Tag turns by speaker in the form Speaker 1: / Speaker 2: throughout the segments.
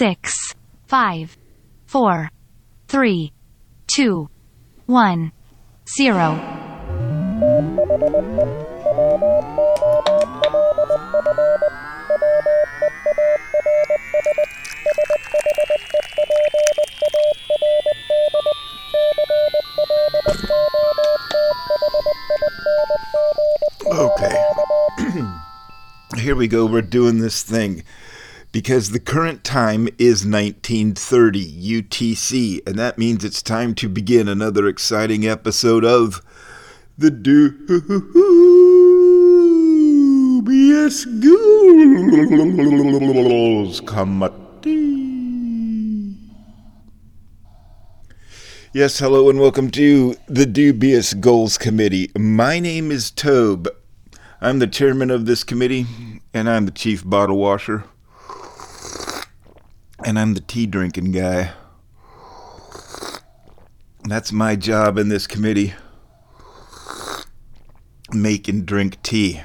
Speaker 1: 6, 5, 4, 3, 2, 1, 0.
Speaker 2: Okay. Here we go. We're doing this thing because the current time is 1930 UTC, and that means it's time to begin another exciting episode of the Dubious Ghouls Committee. Yes, hello and welcome to the Dubious Ghouls Committee. My name is Tobe. I'm the chairman of this committee, and I'm the chief bottle washer. And I'm the tea drinking guy. That's my job in this committee. Make and drink tea.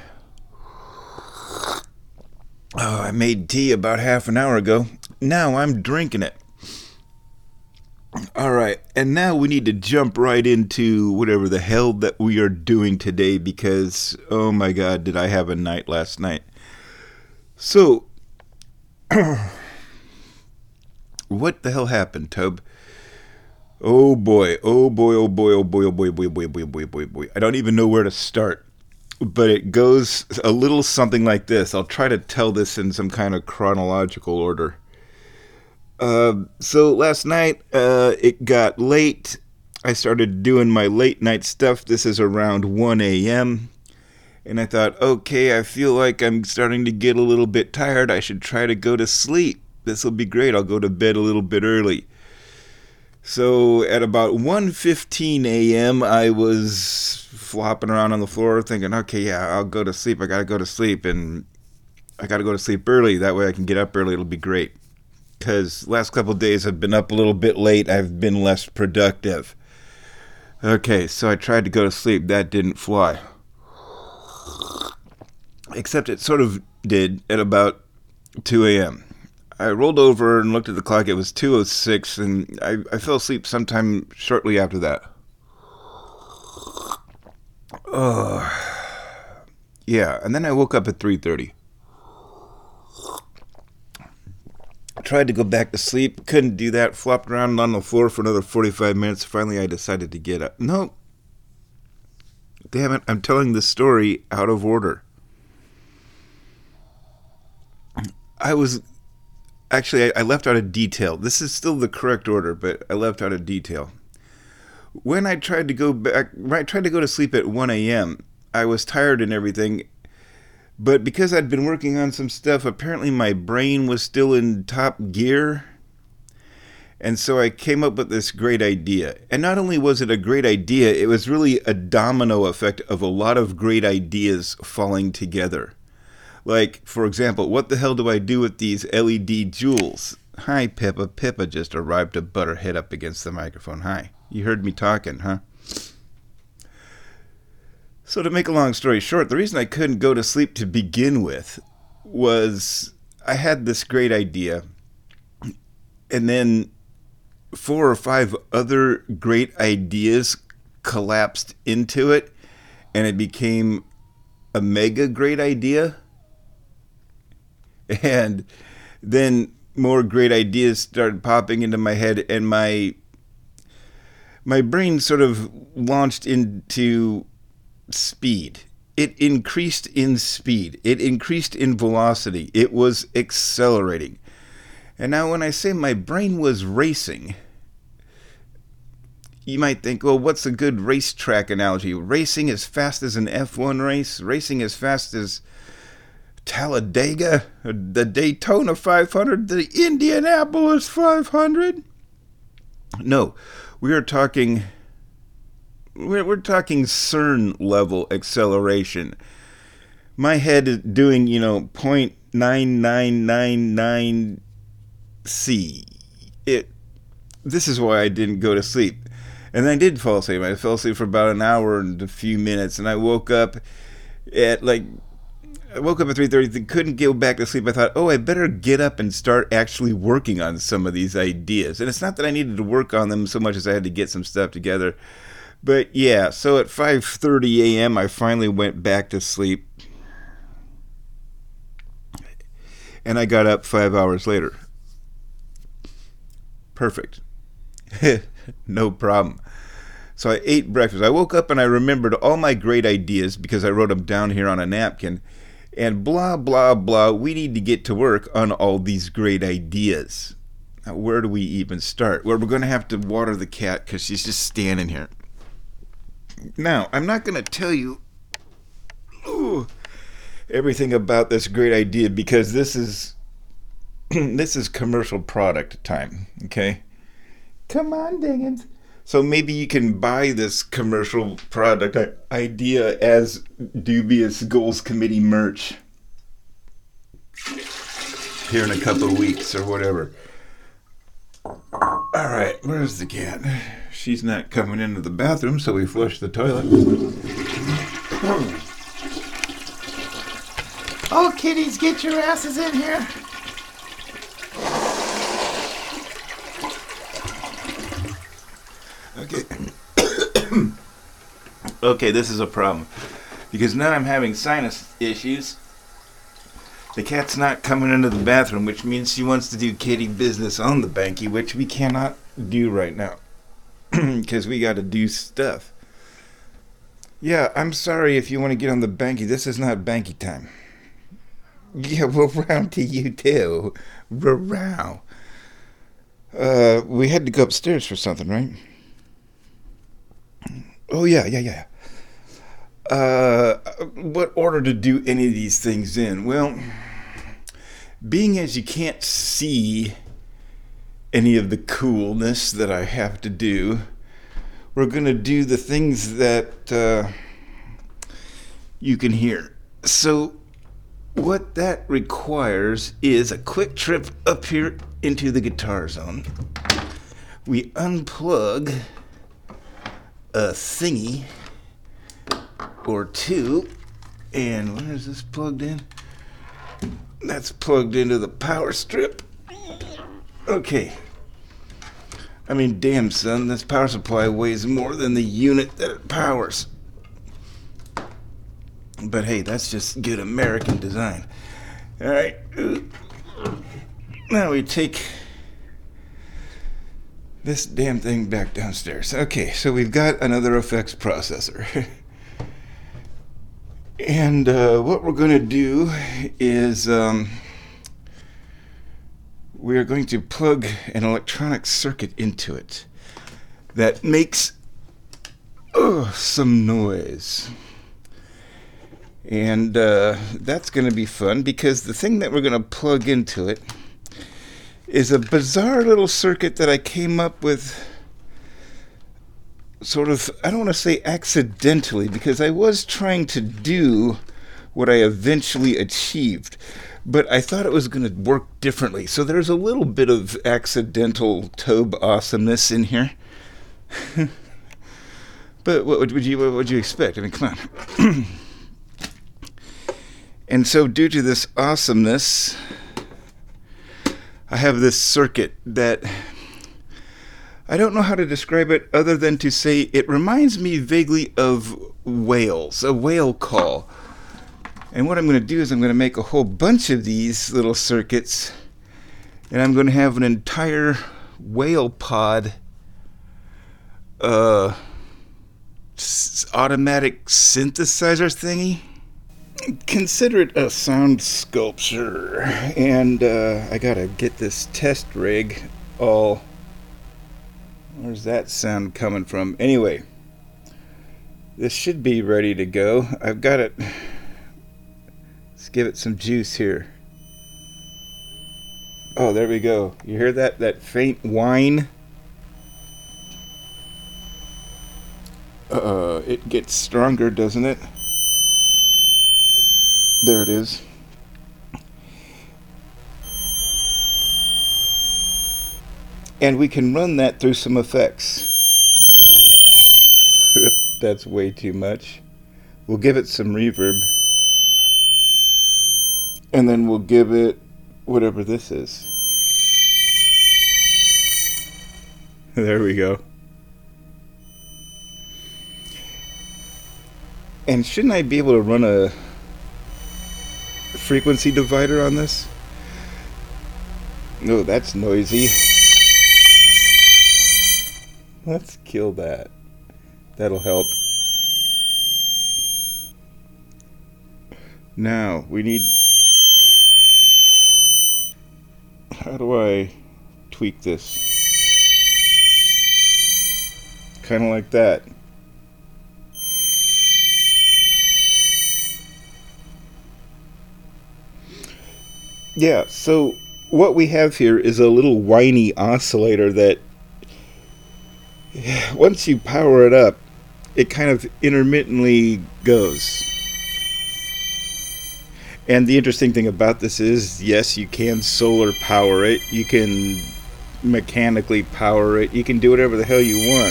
Speaker 2: Oh, I made tea about half an hour ago. Now I'm drinking it. Alright, and now we need to jump right into whatever the hell that we are doing today because, oh my god, did I have a night last night. So, what the hell happened, Tobe? Oh boy. I don't even know where to start. But it goes a little something like this. I'll try to tell this in some kind of chronological order. So last night, it got late. I started doing my late night stuff. This is around 1 a.m. And I thought, okay, I feel like I'm starting to get a little bit tired. I should try to go to sleep. This will be great. I'll go to bed a little bit early. So at about 1:15 a.m., I was flopping around on the floor thinking, okay, yeah, I'll go to sleep. I got to go to sleep. And I got to go to sleep early. That way I can get up early. It'll be great. Because last couple of days I've been up a little bit late. I've been less productive. Okay, so I tried to go to sleep. That didn't fly. Except it sort of did at about 2 a.m. I rolled over and looked at the clock. It was 2:06, and I fell asleep sometime shortly after that. Yeah, and then I woke up at 3:30. Tried to go back to sleep, couldn't do that, flopped around on the floor for another 45 minutes. Finally, I decided to get up. No. Damn it, I'm telling this story out of order. I left out a detail. This is still the correct order, but I left out a detail. When I tried to go to sleep at 1 a.m., I was tired and everything. But because I'd been working on some stuff, apparently my brain was still in top gear. And so I came up with this great idea. And not only was it a great idea, it was really a domino effect of a lot of great ideas falling together. Like, for example, what the hell do I do with these LED jewels? Hi, Pippa. Pippa just arrived to butt her head up against the microphone. Hi. You heard me talking, huh? So to make a long story short, the reason I couldn't go to sleep to begin with was I had this great idea, and then 4 or 5 other great ideas collapsed into it, and it became a mega great idea. And then more great ideas started popping into my head, and my brain sort of launched into speed. It increased in speed. It increased in velocity. It was accelerating. And now when I say my brain was racing, you might think, well, what's a good racetrack analogy? Racing as fast as an F1 race? Racing as fast as Talladega? The Daytona 500? The Indianapolis 500? No, we're talking CERN level acceleration. My head is doing, 0.9999 C. This is why I didn't go to sleep. And I did fall asleep. I fell asleep for about an hour and a few minutes, and I woke up at I woke up at 3:30, couldn't go back to sleep. I thought, oh, I better get up and start actually working on some of these ideas. And it's not that I needed to work on them so much as I had to get some stuff together. But yeah, so at 5:30 a.m., I finally went back to sleep. And I got up 5 hours later. Perfect. No problem. So I ate breakfast. I woke up and I remembered all my great ideas because I wrote them down here on a napkin. And blah, blah, blah. We need to get to work on all these great ideas. Now, where do we even start? Well, we're going to have to water the cat because she's just standing here. Now, I'm not going to tell you everything about this great idea because this is commercial product time, okay? Come on, Dingens. So maybe you can buy this commercial product idea as Dubious Goals Committee merch here in a couple of weeks or whatever. All right, where's the cat? She's not coming into the bathroom, so we flush the toilet. Oh, kitties, get your asses in here. Okay. Okay, this is a problem. Because now I'm having sinus issues. The cat's not coming into the bathroom, which means she wants to do kitty business on the banky, which we cannot do right now. Because we got to do stuff. Yeah, I'm sorry if you want to get on the banky. This is not banky time. Yeah, well, round to you too. Row. We had to go upstairs for something, right? Oh, yeah. What order to do any of these things in? Well, being as you can't see any of the coolness that I have to do, we're going to do the things that you can hear. So what that requires is a quick trip up here into the guitar zone. We unplug a thingy or two, and where is this plugged in? That's plugged into the power strip. Okay. I mean, damn, son, this power supply weighs more than the unit that it powers. But hey, that's just good American design. All right. Now we take this damn thing back downstairs. Okay, so we've got another effects processor. And what we're going to do is we are going to plug an electronic circuit into it that makes some noise. And that's going to be fun because the thing that we're going to plug into it is a bizarre little circuit that I came up with sort of, I don't want to say accidentally, because I was trying to do what I eventually achieved, but I thought it was going to work differently. So there's a little bit of accidental Tobe awesomeness in here. But what would you expect? I mean, come on. And so due to this awesomeness, I have this circuit that I don't know how to describe it other than to say it reminds me vaguely of whales, a whale call. And what I'm going to do is I'm going to make a whole bunch of these little circuits, and I'm going to have an entire whale pod automatic synthesizer thingy. Consider it a sound sculpture, and I gotta get this test rig all. Where's that sound coming from? Anyway, this should be ready to go. I've got it. Let's give it some juice here. Oh, there we go. You hear that? That faint whine? It gets stronger, doesn't it? There it is. And we can run that through some effects. That's way too much. We'll give it some reverb. And then we'll give it whatever this is. There we go. And shouldn't I be able to run a frequency divider on this? No, that's noisy. Let's kill that. That'll help. Now, we need... How do I tweak this? Kind of like that. Yeah, so what we have here is a little whiny oscillator that once you power it up, it kind of intermittently goes. And the interesting thing about this is, yes, you can solar power it, you can mechanically power it, you can do whatever the hell you want.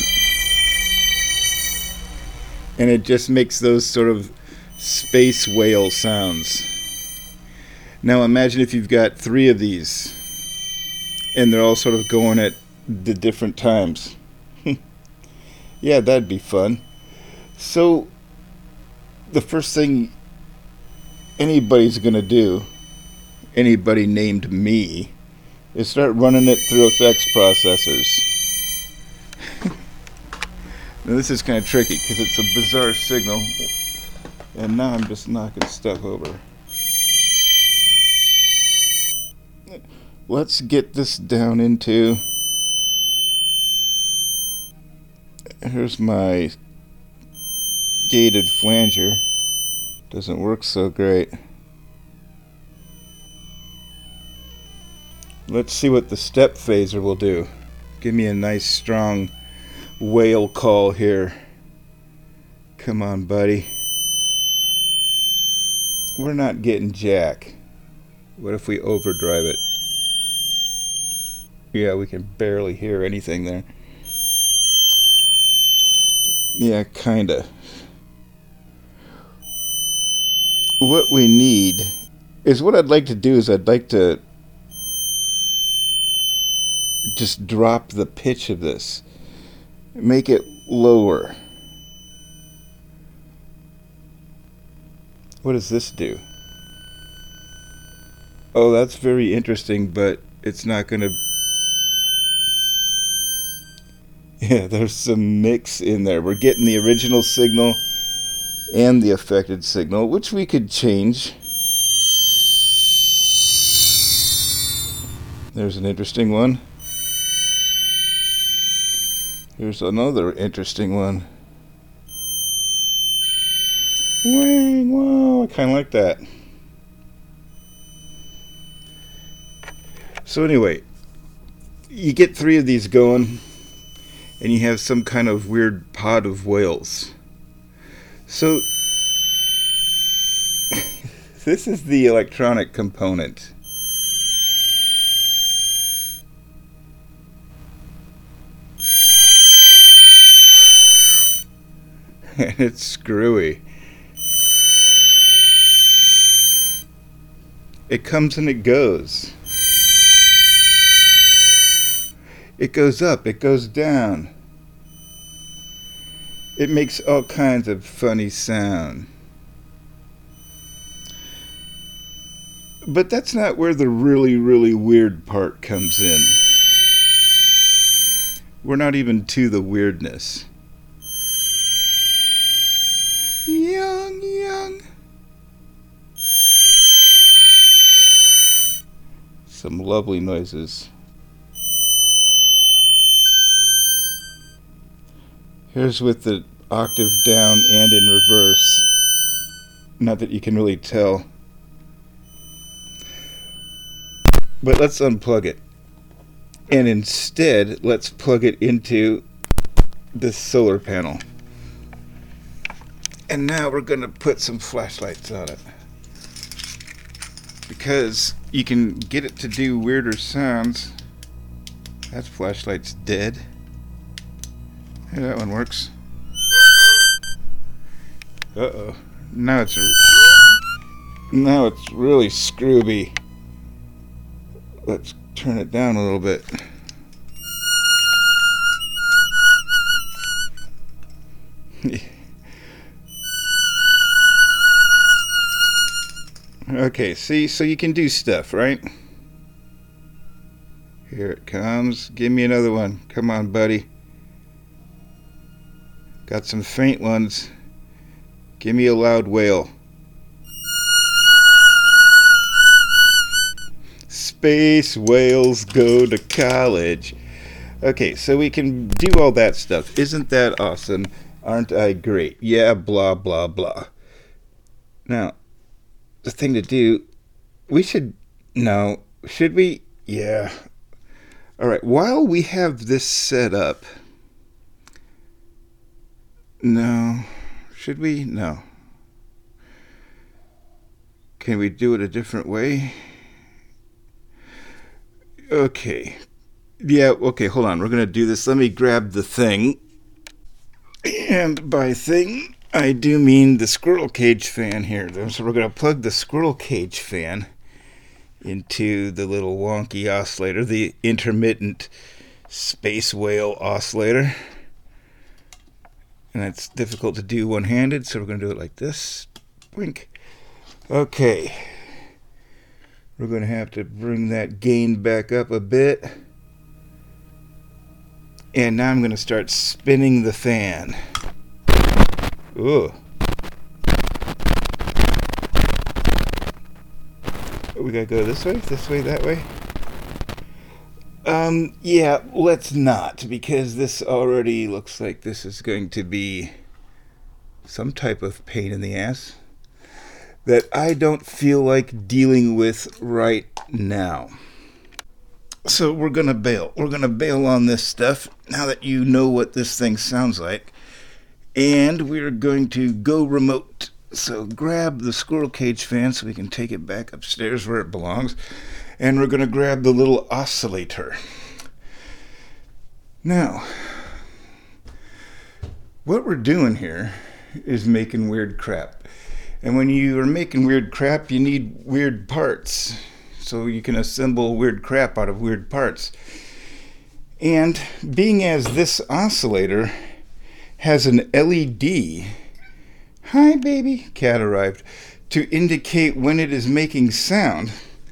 Speaker 2: And it just makes those sort of space whale sounds. Now imagine if you've got 3 of these, and they're all sort of going at the different times. Yeah, that'd be fun. So, the first thing anybody's gonna do, anybody named me, is start running it through effects processors. Now this is kind of tricky because it's a bizarre signal, and now I'm just knocking stuff over. Let's get this down into... Here's my gated flanger. Doesn't work so great. Let's see what the step phaser will do. Give me a nice strong whale call here. Come on, buddy. We're not getting jack. What if we overdrive it? Yeah, we can barely hear anything there. Yeah, kinda. What we need is, what I'd like to do is I'd like to just drop the pitch of this. Make it lower. What does this do? Oh, that's very interesting, but it's not gonna... Yeah, there's some mix in there. We're getting the original signal and the affected signal, which we could change. There's an interesting one. Here's another interesting one. Wang, whoa, I kind of like that. So anyway, you get 3 of these going, and you have some kind of weird pod of whales. So this is the electronic component. And it's screwy. It comes and it goes. It goes up, it goes down. It makes all kinds of funny sound. But that's not where the really, really weird part comes in. We're not even to the weirdness. Young. Some lovely noises. Here's with the octave down and in reverse. Not that you can really tell. But let's unplug it. And instead, let's plug it into this solar panel. And now we're going to put some flashlights on it. Because you can get it to do weirder sounds. That flashlight's dead. Hey, that one works. Uh-oh. Now it's... Now it's really scrooby. Let's turn it down a little bit. Okay, see, so you can do stuff, right? Here it comes. Give me another one. Come on, buddy. Got some faint ones. Give me a loud wail. Space whales go to college. Okay, so we can do all that stuff. Isn't that awesome? Aren't I great? Yeah, blah, blah, blah. Now, the thing to do, should we? Yeah. All right, while we have this set up, no, should we? No. Can we do it a different way? Okay. Yeah, okay, hold on. We're going to do this. Let me grab the thing. And by thing, I do mean the squirrel cage fan here. So we're going to plug the squirrel cage fan into the little wonky oscillator, the intermittent space whale oscillator. And that's difficult to do one-handed, so we're going to do it like this. Blink. Okay. We're going to have to bring that gain back up a bit. And now I'm going to start spinning the fan. Ooh. We got to go this way, that way. Yeah, let's not, because this already looks like this is going to be some type of pain in the ass that I don't feel like dealing with right now. So we're going to bail. We're going to bail on this stuff now that you know what this thing sounds like. And we're going to go remote. So grab the squirrel cage fan so we can take it back upstairs where it belongs. And we're going to grab the little oscillator. Now, what we're doing here is making weird crap. And when you are making weird crap, you need weird parts. So you can assemble weird crap out of weird parts. And being as this oscillator has an LED, hi baby, cat arrived, to indicate when it is making sound,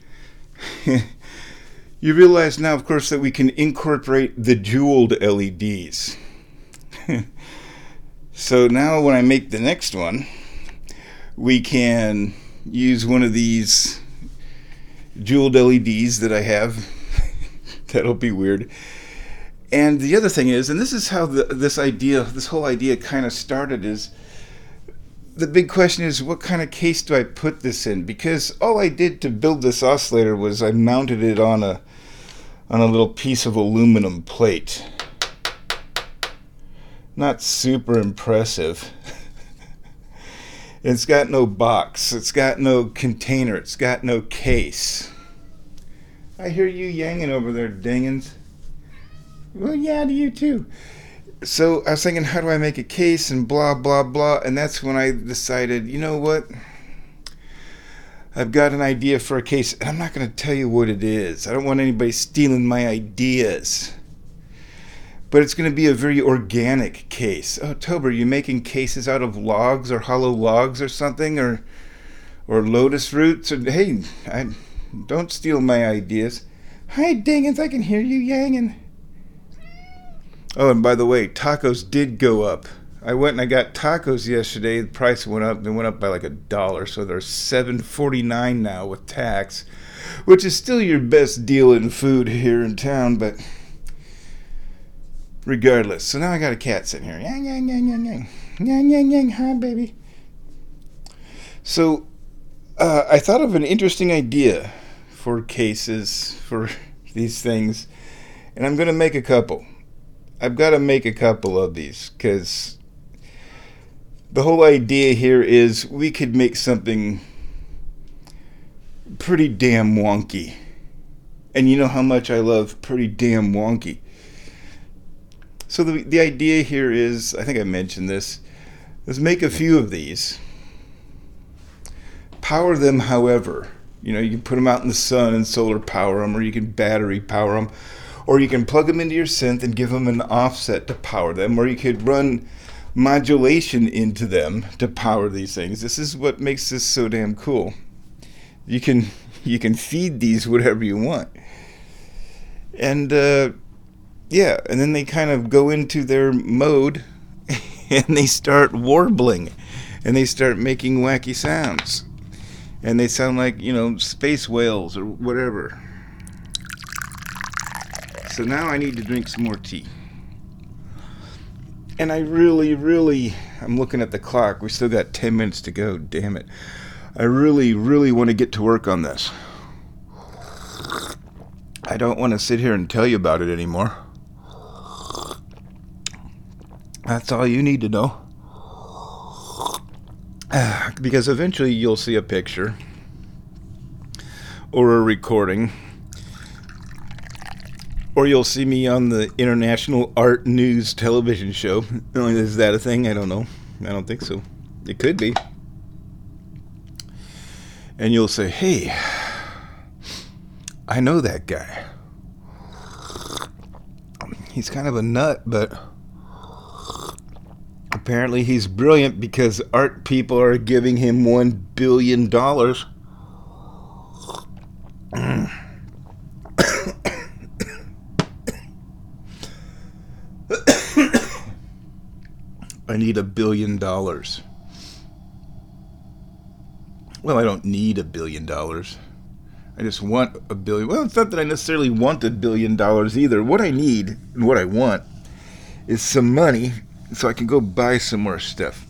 Speaker 2: you realize now, of course, that we can incorporate the jeweled LEDs. So now when I make the next one, we can use one of these jeweled LEDs that I have. That'll be weird. And the other thing is, and this is how this whole idea kind of started, is the big question is, what kind of case do I put this in? Because all I did to build this oscillator was I mounted it on a little piece of aluminum plate. Not super impressive. It's got no box. It's got no container. It's got no case. I hear you yanging over there, dingins. Well, yeah, to you too. So I was thinking, how do I make a case and blah, blah, blah. And that's when I decided, you know what? I've got an idea for a case, and I'm not going to tell you what it is. I don't want anybody stealing my ideas. But it's going to be a very organic case. Oh, Tober, are you making cases out of logs or hollow logs or something? Or lotus roots? Or, hey, don't steal my ideas. Hi, dingins, I can hear you yanging. Oh, and by the way, tacos did go up. I went and I got tacos yesterday. The price went up. They went up by like $1, so they're $7.49 now with tax, which is still your best deal in food here in town, but regardless. So now I got a cat sitting here. Yang, yang, yang, yang, yang. Yang, yang, yang. Hi, baby. So I thought of an interesting idea for cases, for these things, and I'm going to make a couple. I've got to make a couple of these, because the whole idea here is we could make something pretty damn wonky. And you know how much I love pretty damn wonky. So the idea here is, I think I mentioned this, is make a few of these, power them however. You know, you can put them out in the sun and solar power them, or you can battery power them, or you can plug them into your synth and give them an offset to power them, or you could run modulation into them to power these things. This is what makes this so damn cool. You can feed these whatever you want. And yeah, and then they kind of go into their mode and they start warbling and they start making wacky sounds. And they sound like, you know, space whales or whatever. So now I need to drink some more tea. And I really, I'm looking at the clock. We still got 10 minutes to go. Damn it. I really want to get to work on this. I don't want to sit here and tell you about it anymore. That's all you need to know. Because eventually you'll see a picture or a recording, or you'll see me on the International Art News television show. Is that a thing? I don't know. I don't think so. It could be. And you'll say, hey, I know that guy. He's kind of a nut, but apparently he's brilliant because art people are giving him $1 billion. I need $1 billion. Well, I don't need $1 billion. I just want $1 billion. Well, it's not that I necessarily want $1 billion either. What I need and what I want is some money so I can go buy some more stuff.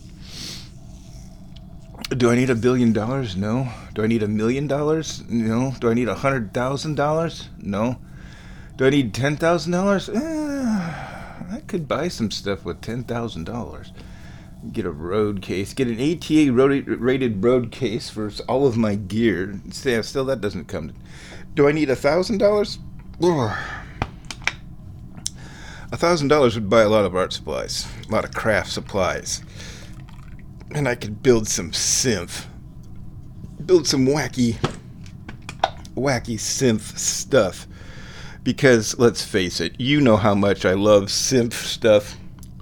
Speaker 2: Do I need $1 billion? No. Do I need $1 million? No. Do I need $100,000? No. Do I need $10,000? I could buy some stuff with $10,000. Get a road case. Get an ATA rated road case for all of my gear. Still, that doesn't come. Do I need $1,000? $1,000 would buy a lot of art supplies, a lot of craft supplies, and I could build some synth, build some wacky synth stuff. Because let's face it, you know how much I love synth stuff.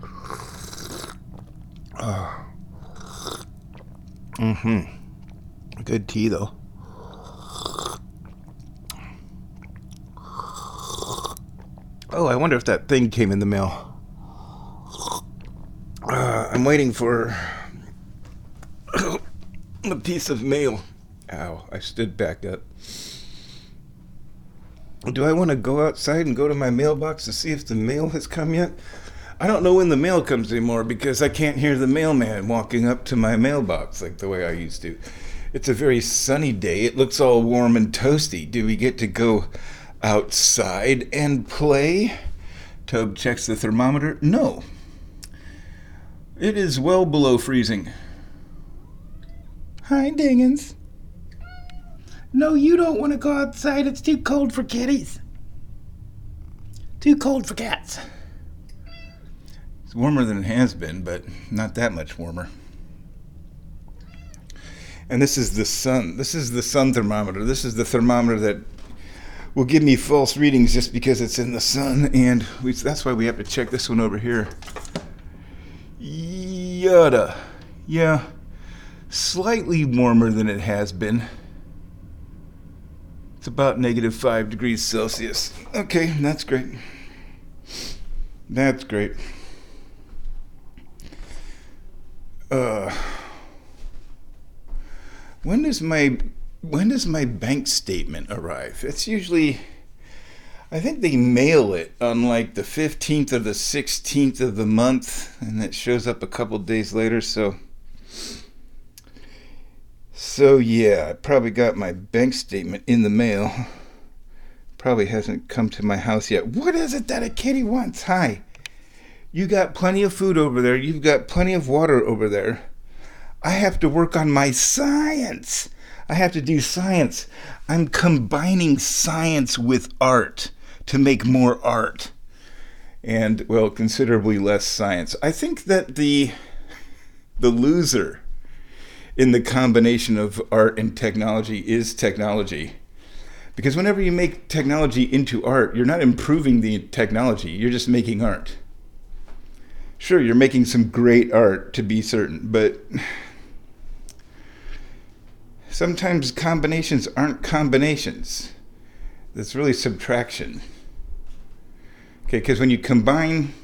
Speaker 2: Good tea though. Oh, I wonder if that thing came in the mail. I'm waiting for a piece of mail. Ow, I stood back up. Do I want to go outside and go to my mailbox to see if the mail has come yet? I don't know when the mail comes anymore because I can't hear the mailman walking up to my mailbox like the way I used to. It's a very sunny day. It looks all warm and toasty. Do we get to go outside and play? Tobe checks the thermometer. No. It is well below freezing. Hi, Dingens. No, you don't want to go outside. It's too cold for kitties. Too cold for cats. It's warmer than it has been, but not that much warmer. And this is the sun. This is the sun thermometer. This is the thermometer that will give me false readings just because it's in the sun. And that's why we have to check this one over here. Yada. Yeah. Slightly warmer than it has been. It's about -5 degrees Celsius. Okay, that's great. That's great. When does my bank statement arrive? It's usually, I think they mail it on like the 15th or the 16th of the month, and it shows up a couple days later. So yeah, I probably got my bank statement in the mail. Probably hasn't come to my house yet. What is it that a kitty wants? Hi. You got plenty of food over there. You've got plenty of water over there. I have to work on my science. I have to do science. I'm combining science with art to make more art. And, well, considerably less science. I think that the loser in the combination of art and technology is technology. Because whenever you make technology into art, you're not improving the technology, you're just making art. Sure, you're making some great art, to be certain, but sometimes combinations aren't combinations. That's really subtraction. Okay, because when you combine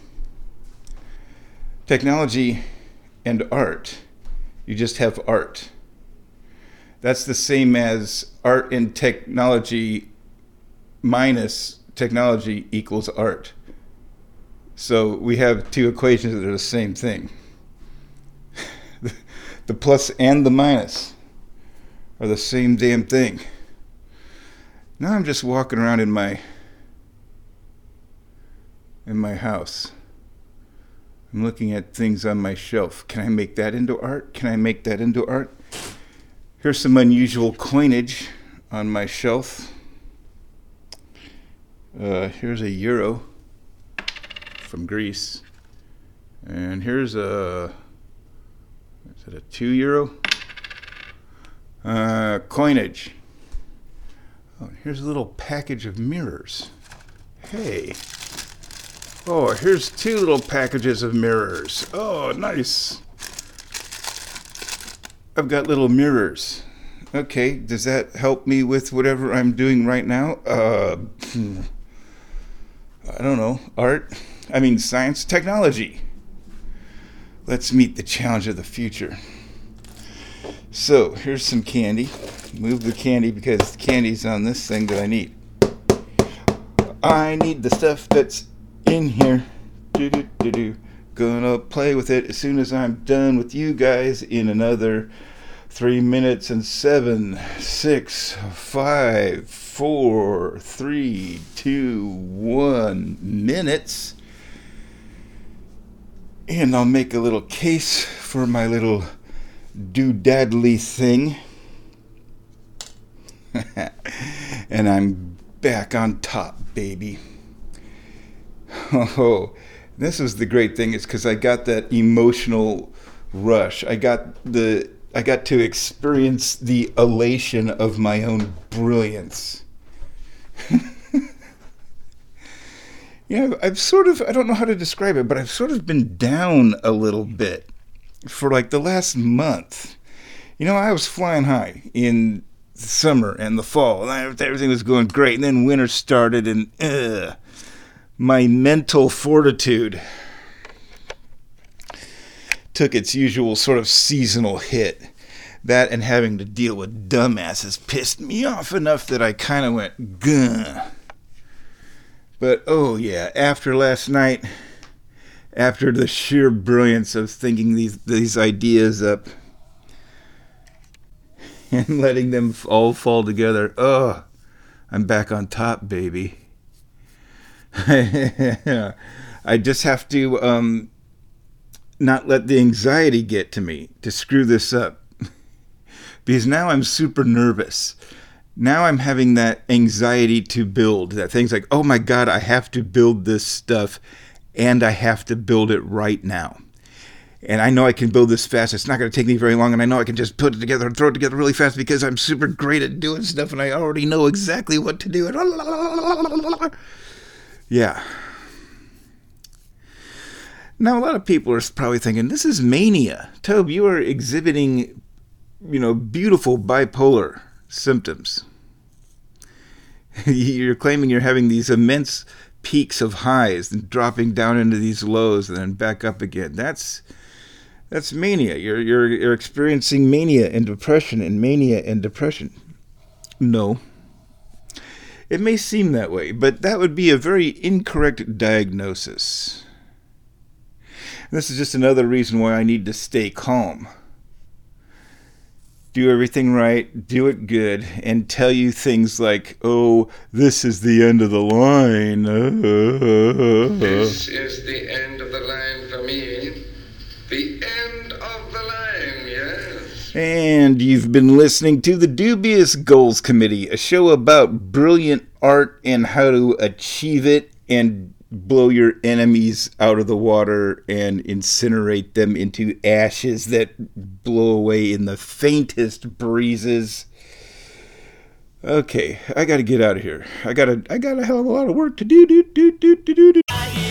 Speaker 2: technology and art, you just have art. That's the same as art and technology minus technology equals art. So we have two equations that are the same thing. The plus and the minus are the same damn thing. Now I'm just walking around in my house. I'm looking at things on my shelf. Can I make that into art? Can I make that into art? Here's some unusual coinage on my shelf. Here's a euro from Greece. And here's is it a 2 euro? Coinage. Oh, here's a little package of mirrors. Hey. Oh, here's 2 little packages of mirrors. Oh, nice. I've got little mirrors. Okay, does that help me with whatever I'm doing right now? I don't know. Art? Science, technology. Let's meet the challenge of the future. So, here's some candy. Move the candy because the candy's on this thing that I need. I need the stuff that's in here. Gonna play with it as soon as I'm done with you guys in another 3 minutes and 7, 6, 5, 4, 3, 2, 1 minutes. And I'll make a little case for my little doodadly thing. And I'm back on top, baby. Oh, this is the great thing. It's because I got that emotional rush. I got to experience the elation of my own brilliance. I don't know how to describe it, but I've sort of been down a little bit for like the last month. I was flying high in the summer and the fall, and everything was going great, and then winter started, and my mental fortitude took its usual sort of seasonal hit. That and having to deal with dumbasses pissed me off enough that I kind of went, gah. But, oh yeah, after last night, after the sheer brilliance of thinking these ideas up and letting them all fall together, I'm back on top, baby. I just have to not let the anxiety get to me to screw this up. Because now I'm super nervous. Now I'm having that anxiety to build. That thing's like, oh my God, I have to build this stuff and I have to build it right now. And I know I can build this fast. It's not going to take me very long. And I know I can just put it together and throw it together really fast because I'm super great at doing stuff and I already know exactly what to do. Yeah. Now, a lot of people are probably thinking, this is mania. Tobe, you are exhibiting, beautiful bipolar symptoms. You're claiming you're having these immense peaks of highs and dropping down into these lows and then back up again. That's mania. You're experiencing mania and depression and mania and depression. No. It may seem that way, but that would be a very incorrect diagnosis. This is just another reason why I need to stay calm. Do everything right, do it good, and tell you things like, oh, this is the end of the line.
Speaker 3: This is the end of the line for me. The end of the line, yes.
Speaker 2: And you've been listening to the Dubious Goals Committee, a show about brilliant art and how to achieve it and blow your enemies out of the water and incinerate them into ashes that blow away in the faintest breezes. Okay, I gotta get out of here. I got a hell of a lot of work to do.